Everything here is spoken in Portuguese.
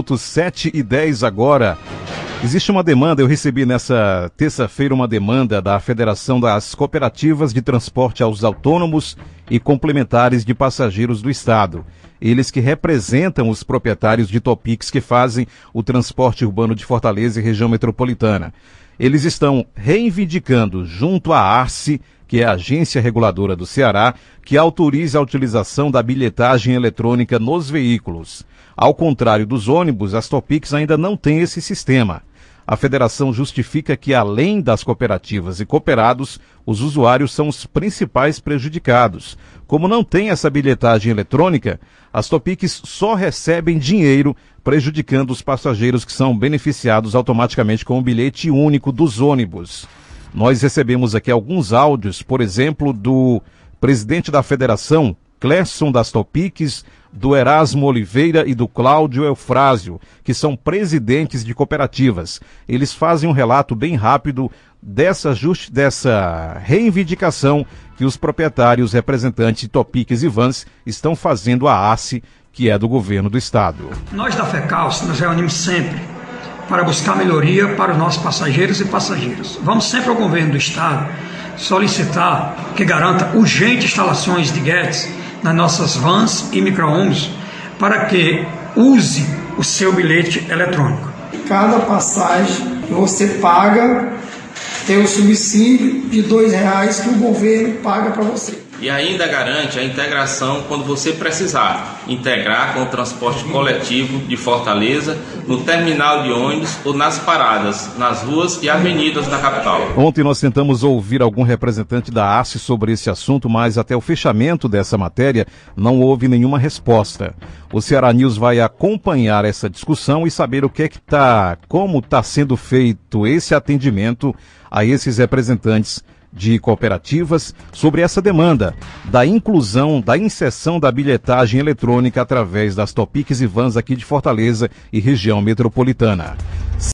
minutos, 7h10 agora. Existe uma demanda, eu recebi nessa terça-feira uma demanda da Federação das Cooperativas de Transporte aos Autônomos e Complementares de Passageiros do Estado. Eles que representam os proprietários de Topics que fazem o transporte urbano de Fortaleza e região metropolitana. Eles estão reivindicando junto à ARCE, que é a Agência Reguladora do Ceará, que autorize a utilização da bilhetagem eletrônica nos veículos. Ao contrário dos ônibus, as Topics ainda não têm esse sistema. A federação justifica que, além das cooperativas e cooperados, os usuários são os principais prejudicados. Como não tem essa bilhetagem eletrônica, as Topics só recebem dinheiro, prejudicando os passageiros que são beneficiados automaticamente com o bilhete único dos ônibus. Nós recebemos aqui alguns áudios, por exemplo, do presidente da federação, Clesson das Topics, do Erasmo Oliveira e do Cláudio Eufrásio, que são presidentes de cooperativas. Eles fazem um relato bem rápido dessa reivindicação que os proprietários, representantes de Topics e Vans estão fazendo à ACE, que é do governo do estado. Nós da FECALS nos reunimos sempre para buscar melhoria para os nossos passageiros e passageiras. Vamos sempre ao governo do estado solicitar que garanta urgentes instalações de GETs nas nossas vans e micro-ônibus para que use o seu bilhete eletrônico. Cada passagem que você paga tem o subsídio de R$2 que o governo paga para você. E ainda garante a integração quando você precisar, integrar com o transporte coletivo de Fortaleza, no terminal de ônibus ou nas paradas, nas ruas e avenidas da capital. Ontem nós tentamos ouvir algum representante da ACE sobre esse assunto, mas até o fechamento dessa matéria não houve nenhuma resposta. O Ceará News vai acompanhar essa discussão e saber como está sendo feito esse atendimento a esses representantes de cooperativas sobre essa demanda da inclusão, da inserção da bilhetagem eletrônica através das Topics e Vans aqui de Fortaleza e região metropolitana.